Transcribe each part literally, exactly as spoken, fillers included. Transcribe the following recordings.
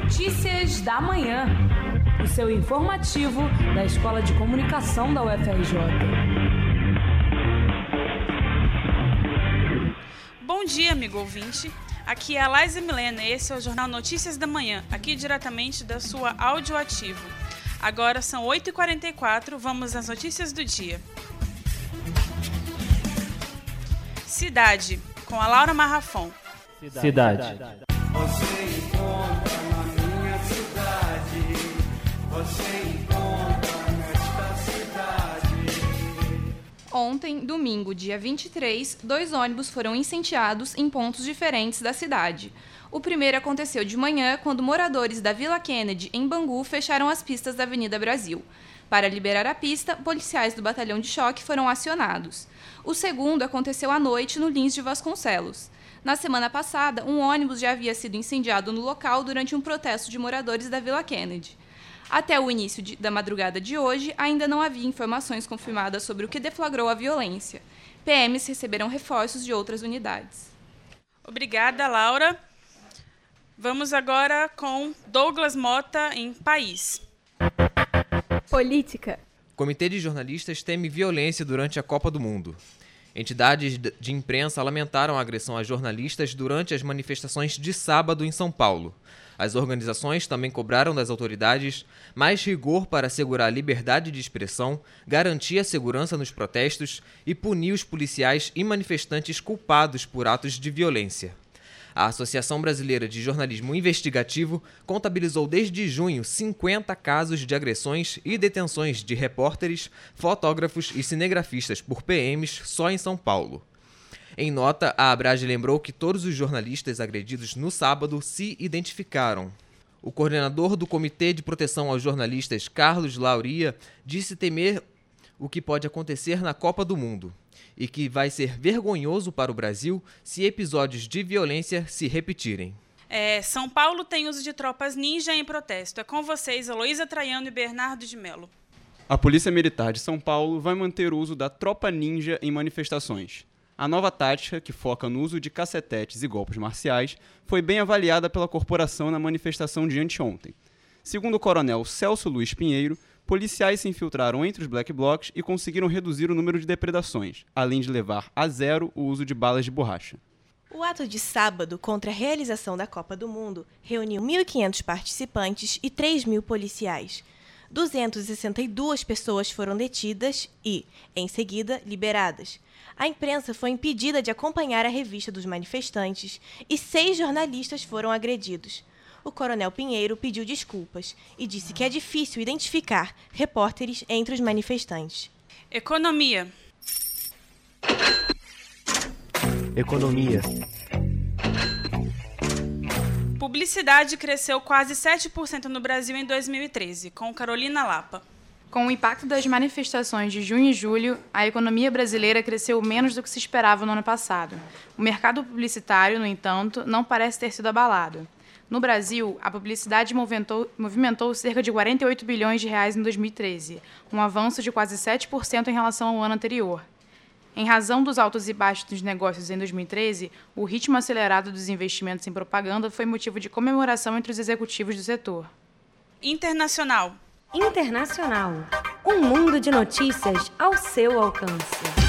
Notícias da Manhã, o seu informativo da Escola de Comunicação da U F R J. Bom dia, amigo ouvinte. Aqui é a Laísa Milena e esse é o Jornal Notícias da Manhã, aqui diretamente da sua Audioativo. Agora são oito e quarenta e quatro, vamos às notícias do dia. Cidade, com a Laura Marrafon. Cidade. Você encontra na minha cidade, você encontra nesta cidade. Ontem, domingo, dia vinte e três, dois ônibus foram incendiados em pontos diferentes da cidade. O primeiro aconteceu de manhã, quando moradores da Vila Kennedy, em Bangu, fecharam as pistas da Avenida Brasil. Para liberar a pista, policiais do batalhão de choque foram acionados. O segundo aconteceu à noite no Lins de Vasconcelos. Na semana passada, um ônibus já havia sido incendiado no local durante um protesto de moradores da Vila Kennedy. Até o início de, da madrugada de hoje, ainda não havia informações confirmadas sobre o que deflagrou a violência. P Ms receberam reforços de outras unidades. Obrigada, Laura. Vamos agora com Douglas Mota em País. Política. Comitê de jornalistas teme violência durante a Copa do Mundo. Entidades de imprensa lamentaram a agressão a jornalistas durante as manifestações de sábado em São Paulo. As organizações também cobraram das autoridades mais rigor para assegurar a liberdade de expressão, garantir a segurança nos protestos e punir os policiais e manifestantes culpados por atos de violência. A Associação Brasileira de Jornalismo Investigativo contabilizou desde junho cinquenta casos de agressões e detenções de repórteres, fotógrafos e cinegrafistas por P Ms só em São Paulo. Em nota, a Abrage lembrou que todos os jornalistas agredidos no sábado se identificaram. O coordenador do Comitê de Proteção aos Jornalistas, Carlos Lauria, disse temer o que pode acontecer na Copa do Mundo e que vai ser vergonhoso para o Brasil se episódios de violência se repetirem. É, São Paulo tem uso de tropas ninja em protesto. É com vocês, Heloísa Traiano e Bernardo de Mello. A Polícia Militar de São Paulo vai manter o uso da tropa ninja em manifestações. A nova tática, que foca no uso de cacetetes e golpes marciais, foi bem avaliada pela corporação na manifestação de anteontem. Segundo o coronel Celso Luiz Pinheiro, policiais se infiltraram entre os black blocs e conseguiram reduzir o número de depredações, além de levar a zero o uso de balas de borracha. O ato de sábado contra a realização da Copa do Mundo reuniu mil e quinhentos participantes e três mil policiais. duzentas e sessenta e duas pessoas foram detidas e, em seguida, liberadas. A imprensa foi impedida de acompanhar a revista dos manifestantes e seis jornalistas foram agredidos. O coronel Pinheiro pediu desculpas e disse que é difícil identificar repórteres entre os manifestantes. Economia. Economia. Publicidade cresceu quase sete por cento no Brasil em dois mil e treze, com Carolina Lapa. Com o impacto das manifestações de junho e julho, a economia brasileira cresceu menos do que se esperava no ano passado. O mercado publicitário, no entanto, não parece ter sido abalado. No Brasil, a publicidade movimentou, movimentou cerca de quarenta e oito bilhões de reais em dois mil e treze, um avanço de quase sete por cento em relação ao ano anterior. Em razão dos altos e baixos dos negócios em dois mil e treze, o ritmo acelerado dos investimentos em propaganda foi motivo de comemoração entre os executivos do setor. Internacional. Internacional. Um mundo de notícias ao seu alcance.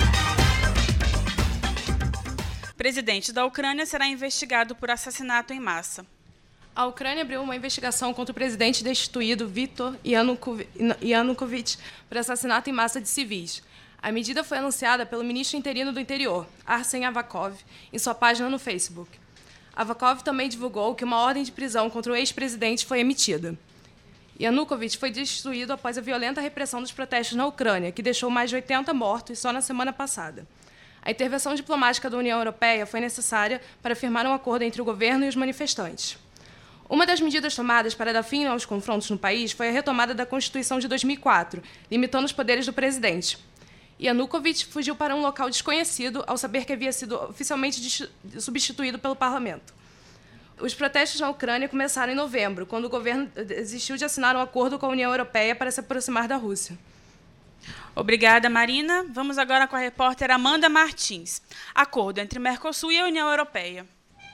Presidente da Ucrânia será investigado por assassinato em massa. A Ucrânia abriu uma investigação contra o presidente destituído Viktor Yanukovych por assassinato em massa de civis. A medida foi anunciada pelo ministro interino do Interior, Arsen Avakov, em sua página no Facebook. Avakov também divulgou que uma ordem de prisão contra o ex-presidente foi emitida. Yanukovych foi destituído após a violenta repressão dos protestos na Ucrânia, que deixou mais de oitenta mortos só na semana passada. A intervenção diplomática da União Europeia foi necessária para firmar um acordo entre o governo e os manifestantes. Uma das medidas tomadas para dar fim aos confrontos no país foi a retomada da Constituição de dois mil e quatro, limitando os poderes do presidente. Yanukovych fugiu para um local desconhecido ao saber que havia sido oficialmente substituído pelo parlamento. Os protestos na Ucrânia começaram em novembro, quando o governo desistiu de assinar um acordo com a União Europeia para se aproximar da Rússia. Obrigada, Marina. Vamos agora com a repórter Amanda Martins. Acordo entre Mercosul e a União Europeia.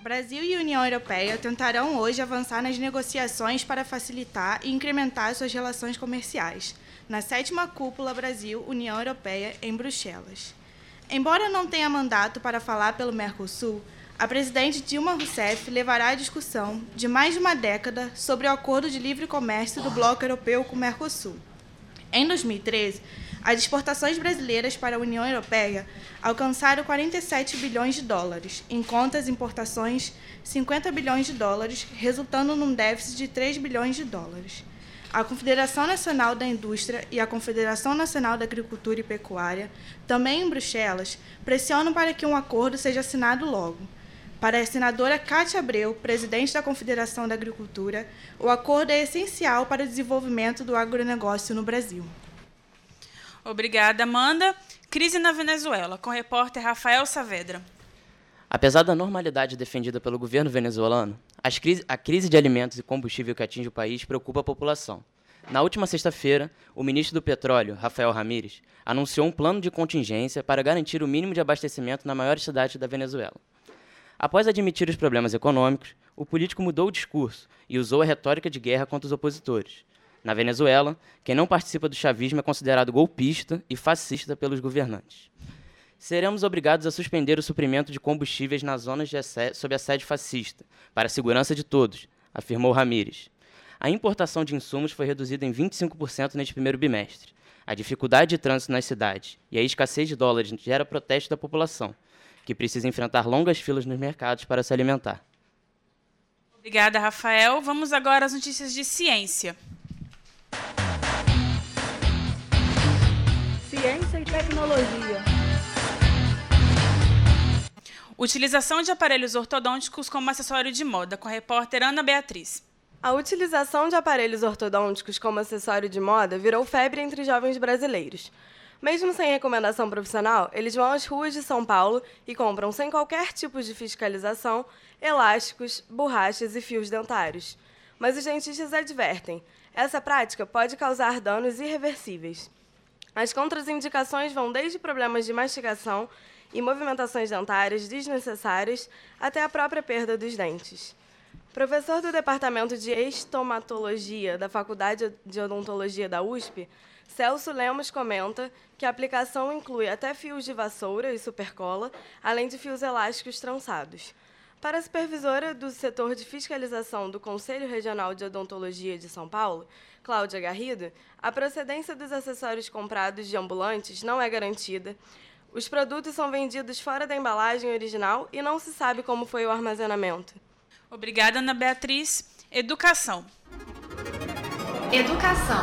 Brasil e União Europeia tentarão hoje avançar nas negociações para facilitar e incrementar suas relações comerciais, na sétima Cúpula Brasil-União Europeia, em Bruxelas. Embora não tenha mandato para falar pelo Mercosul, a presidente Dilma Rousseff levará a discussão de mais de uma década sobre o Acordo de Livre Comércio do Bloco Europeu com o Mercosul. Em dois mil e treze, as exportações brasileiras para a União Europeia alcançaram quarenta e sete bilhões de dólares, enquanto as importações cinquenta bilhões de dólares, resultando num déficit de três bilhões de dólares. A Confederação Nacional da Indústria e a Confederação Nacional da Agricultura e Pecuária, também em Bruxelas, pressionam para que um acordo seja assinado logo. Para a senadora Cátia Abreu, presidente da Confederação da Agricultura, o acordo é essencial para o desenvolvimento do agronegócio no Brasil. Obrigada, Amanda. Crise na Venezuela, com o repórter Rafael Saavedra. Apesar da normalidade defendida pelo governo venezuelano, as crise, a crise de alimentos e combustível que atinge o país preocupa a população. Na última sexta-feira, o ministro do Petróleo, Rafael Ramírez, anunciou um plano de contingência para garantir o mínimo de abastecimento na maior cidade da Venezuela. Após admitir os problemas econômicos, o político mudou o discurso e usou a retórica de guerra contra os opositores. Na Venezuela, quem não participa do chavismo é considerado golpista e fascista pelos governantes. Seremos obrigados a suspender o suprimento de combustíveis nas zonas de sob assédio fascista, para a segurança de todos, afirmou Ramírez. A importação de insumos foi reduzida em vinte e cinco por cento neste primeiro bimestre. A dificuldade de trânsito nas cidades e a escassez de dólares gera protesto da população, que precisa enfrentar longas filas nos mercados para se alimentar. Obrigada, Rafael. Vamos agora às notícias de ciência. Ciência e tecnologia. Utilização de aparelhos ortodônticos como acessório de moda, com a repórter Ana Beatriz. A utilização de aparelhos ortodônticos como acessório de moda virou febre entre jovens brasileiros. Mesmo sem recomendação profissional, eles vão às ruas de São Paulo e compram, sem qualquer tipo de fiscalização, elásticos, borrachas e fios dentários. Mas os dentistas advertem, essa prática pode causar danos irreversíveis. As contraindicações vão desde problemas de mastigação e movimentações dentárias desnecessárias até a própria perda dos dentes. Professor do Departamento de Estomatologia da Faculdade de Odontologia da U S P, Celso Lemos comenta que a aplicação inclui até fios de vassoura e supercola, além de fios elásticos trançados. Para a supervisora do setor de fiscalização do Conselho Regional de Odontologia de São Paulo, Cláudia Garrido, a procedência dos acessórios comprados de ambulantes não é garantida, os produtos são vendidos fora da embalagem original e não se sabe como foi o armazenamento. Obrigada, Ana Beatriz. Educação. Educação.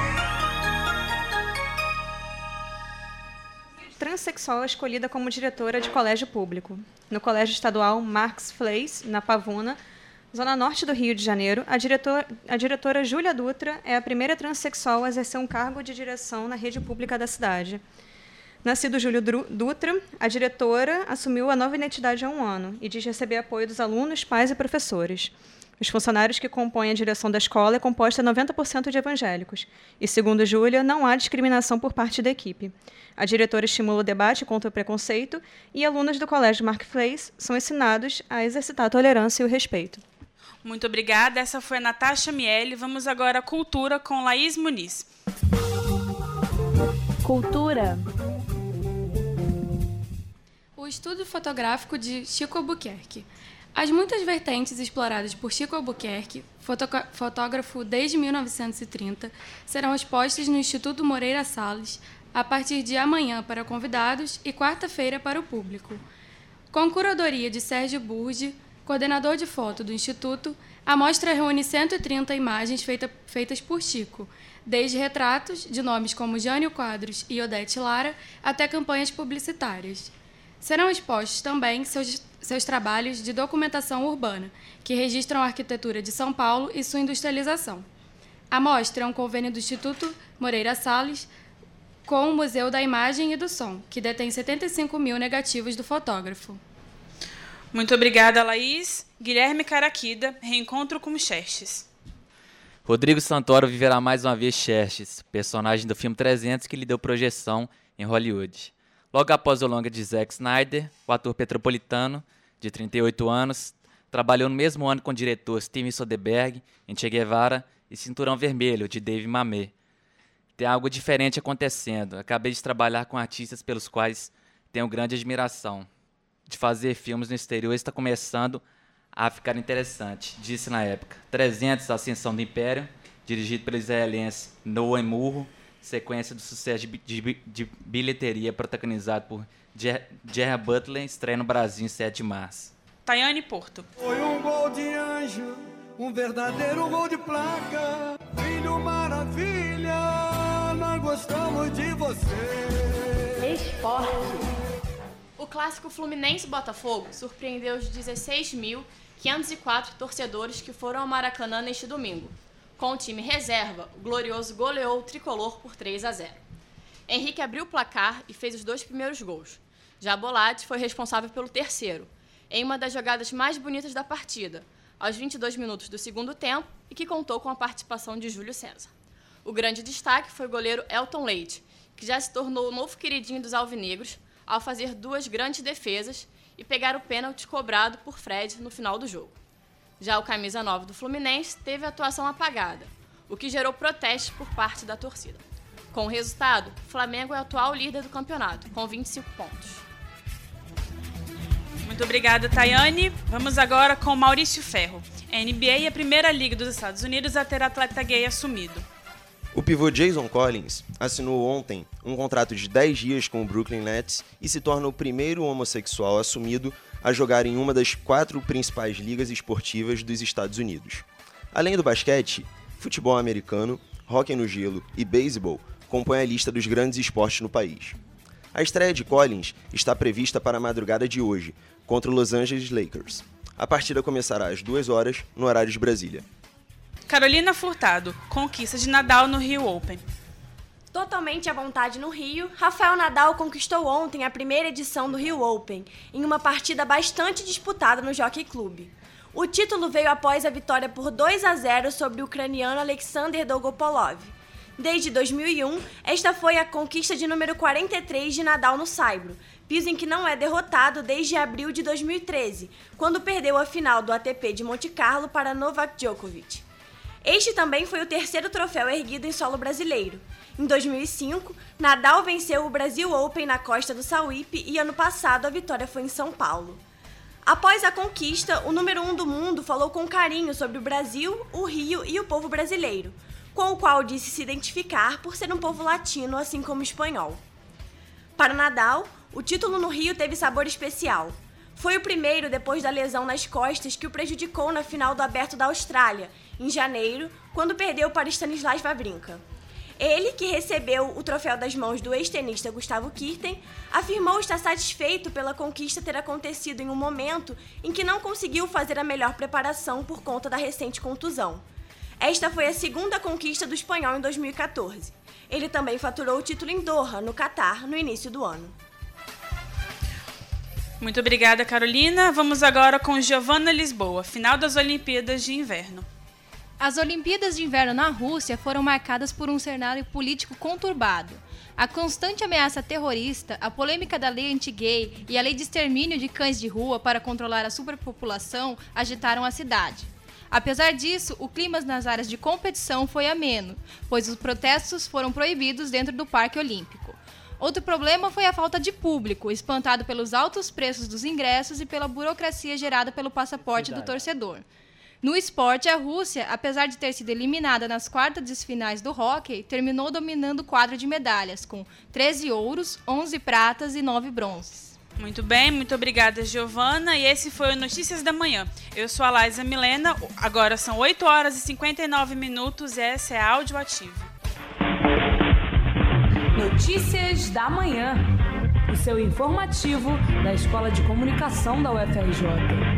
Transsexual é escolhida como diretora de colégio público. No Colégio Estadual Marx Fleis, na Pavuna, zona norte do Rio de Janeiro, a diretora, a diretora Júlia Dutra é a primeira transexual a exercer um cargo de direção na rede pública da cidade. Nascido Júlio Dutra, a diretora assumiu a nova identidade há um ano e diz receber apoio dos alunos, pais e professores. Os funcionários que compõem a direção da escola é composta noventa por cento de evangélicos. E, segundo Júlia, não há discriminação por parte da equipe. A diretora estimula o debate contra o preconceito e alunos do Colégio Marx Fleis são ensinados a exercitar a tolerância e o respeito. Muito obrigada. Essa foi a Natasha Miele. Vamos agora à cultura com Laís Muniz. Cultura. O estudo fotográfico de Chico Albuquerque. As muitas vertentes exploradas por Chico Albuquerque, fotógrafo desde mil novecentos e trinta, serão expostas no Instituto Moreira Salles a partir de amanhã para convidados e quarta-feira para o público. Com curadoria de Sérgio Burgi, coordenador de foto do Instituto, a mostra reúne cento e trinta imagens feita, feitas por Chico, desde retratos de nomes como Jânio Quadros e Odete Lara até campanhas publicitárias. Serão expostos também seus, seus trabalhos de documentação urbana, que registram a arquitetura de São Paulo e sua industrialização. A mostra é um convênio do Instituto Moreira Salles com o Museu da Imagem e do Som, que detém setenta e cinco mil negativos do fotógrafo. Muito obrigada, Laís. Guilherme Caraquida, reencontro com Xerxes. Rodrigo Santoro viverá mais uma vez Xerxes, personagem do filme trezentos que lhe deu projeção em Hollywood. Logo após o longa de Zack Snyder, o ator petropolitano, de trinta e oito anos, Trabalhou no mesmo ano com o diretor Steven Soderbergh, em Che Guevara e Cinturão Vermelho, de Dave Mamet. Tem algo diferente acontecendo. Acabei de trabalhar com artistas pelos quais tenho grande admiração. De fazer filmes no exterior está começando a ficar interessante, disse na época. trezentos, Ascensão do Império, dirigido pelo israelense Noah Emurro, sequência do sucesso de, de, de bilheteria protagonizado por Gerard Butler, estreia no Brasil em sete de março. Tayane Porto. Foi um gol de anjo, um verdadeiro gol de placa. Filho maravilha, nós gostamos de você. Esporte. O clássico Fluminense-Botafogo surpreendeu os dezesseis mil quinhentos e quatro torcedores que foram ao Maracanã neste domingo. Com o time reserva, o Glorioso goleou o tricolor por três a zero. Henrique abriu o placar e fez os dois primeiros gols. Já Bolatti foi responsável pelo terceiro, em uma das jogadas mais bonitas da partida, aos vinte e dois minutos do segundo tempo, e que contou com a participação de Júlio César. O grande destaque foi o goleiro Elton Leite, que já se tornou o novo queridinho dos alvinegros, ao fazer duas grandes defesas e pegar o pênalti cobrado por Fred no final do jogo. Já o camisa nove do Fluminense teve a atuação apagada, o que gerou protestos por parte da torcida. Com o resultado, o Flamengo é o atual líder do campeonato, com vinte e cinco pontos. Muito obrigada, Tayane. Vamos agora com Maurício Ferro. A N B A é a primeira liga dos Estados Unidos a ter atleta gay assumido. O pivô Jason Collins assinou ontem um contrato de dez dias com o Brooklyn Nets e se torna o primeiro homossexual assumido a jogar em uma das quatro principais ligas esportivas dos Estados Unidos. Além do basquete, futebol americano, hóquei no gelo e beisebol compõem a lista dos grandes esportes no país. A estreia de Collins está prevista para a madrugada de hoje, contra o Los Angeles Lakers. A partida começará às duas horas, no horário de Brasília. Carolina Furtado, conquista de Nadal no Rio Open. Totalmente à vontade no Rio, Rafael Nadal conquistou ontem a primeira edição do Rio Open, em uma partida bastante disputada no Jockey Club. O título veio após a vitória por dois a zero sobre o ucraniano Alexander Dolgopolov. Desde dois mil e um, esta foi a conquista de número quarenta e três de Nadal no saibro, piso em que não é derrotado desde abril de dois mil e treze, quando perdeu a final do A T P de Monte Carlo para Novak Djokovic. Este também foi o terceiro troféu erguido em solo brasileiro. Em dois mil e cinco, Nadal venceu o Brasil Open na Costa do Sauípe e ano passado a vitória foi em São Paulo. Após a conquista, o número um do mundo falou com carinho sobre o Brasil, o Rio e o povo brasileiro, com o qual disse se identificar por ser um povo latino, assim como espanhol. Para Nadal, o título no Rio teve sabor especial. Foi o primeiro depois da lesão nas costas que o prejudicou na final do Aberto da Austrália, em janeiro, quando perdeu para Stanislas Wawrinka. Ele, que recebeu o troféu das mãos do ex-tenista Gustavo Kirten, afirmou estar satisfeito pela conquista ter acontecido em um momento em que não conseguiu fazer a melhor preparação por conta da recente contusão. Esta foi a segunda conquista do espanhol em dois mil e catorze. Ele também faturou o título em Doha, no Catar, no início do ano. Muito obrigada, Carolina. Vamos agora com Giovana Lisboa, final das Olimpíadas de Inverno. As Olimpíadas de Inverno na Rússia foram marcadas por um cenário político conturbado. A constante ameaça terrorista, a polêmica da lei anti-gay e a lei de extermínio de cães de rua para controlar a superpopulação agitaram a cidade. Apesar disso, o clima nas áreas de competição foi ameno, pois os protestos foram proibidos dentro do Parque Olímpico. Outro problema foi a falta de público, espantado pelos altos preços dos ingressos e pela burocracia gerada pelo passaporte do torcedor. No esporte, a Rússia, apesar de ter sido eliminada nas quartas de finais do hóquei, terminou dominando o quadro de medalhas, com treze ouros, onze pratas e nove bronzes. Muito bem, muito obrigada, Giovana. E esse foi o Notícias da Manhã. Eu sou a Laísa Milena, agora são oito horas e cinquenta e nove minutos e essa é a Áudio Ativo. Notícias da Manhã, o seu informativo da Escola de Comunicação da U F R J.